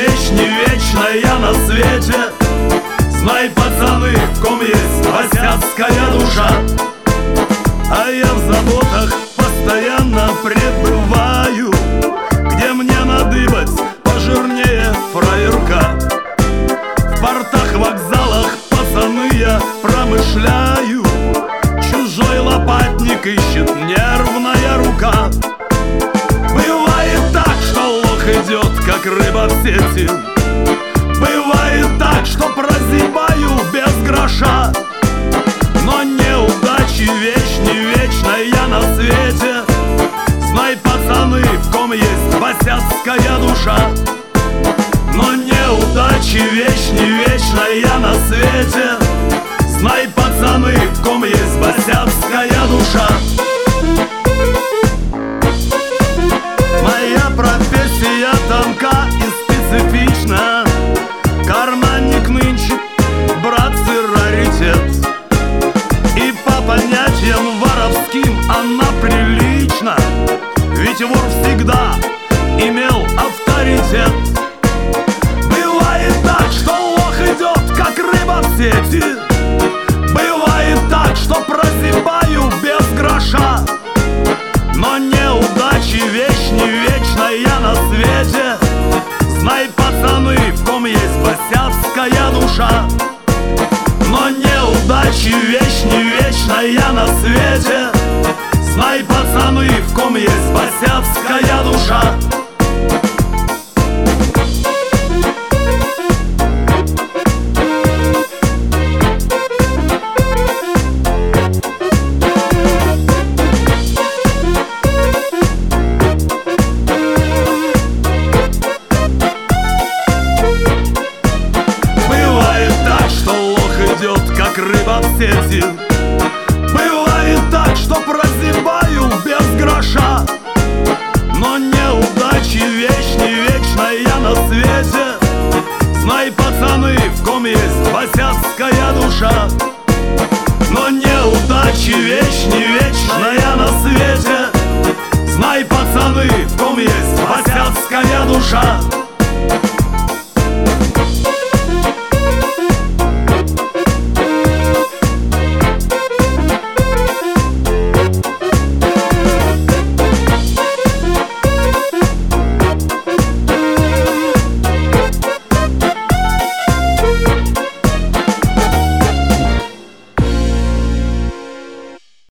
вещь не вечная на свете. Знай, пацаны, в ком есть босяцкая душа. А я в заботах постоянно пребываю, где мне надыбать пожирнее фраерка. В портах, вокзалах, пацаны, я промышляю. Чужой лопатник ищет нервная рука. Бывает так, что лох идет, как рыба в сети. Бывает так, что прозябаю без гроша. Но неудачи вещь не вечная на свете. Знай, пацаны, в ком есть босяцкая душа. Но неудачи вещь не вечная на свете. Знай, пацаны, в ком есть босяцкая душа. Моя профессия тонка и специфична. Карманник нынче, братцы, раритет. И по понятиям воровским она прилична. Ведь вор всегда имел авторитет. Бывает так, что лох идет, как рыба в сети. Бывает так, что прозябаю без гроша. Но неудачи вещь не вечная на свете. Знай, пацаны, в ком есть босяцкая душа. Но неудачи вещь не вечная на свете. Знай, пацаны, в ком есть босяцкая душа. Как рыба в сети. Бывает так, что прозябаю без гроша. Но неудачи вещь не вечная на свете. Знай, пацаны, в ком есть босяцкая душа. Но неудачи вещь не вечная на свете. Знай, пацаны, в ком есть босяцкая душа.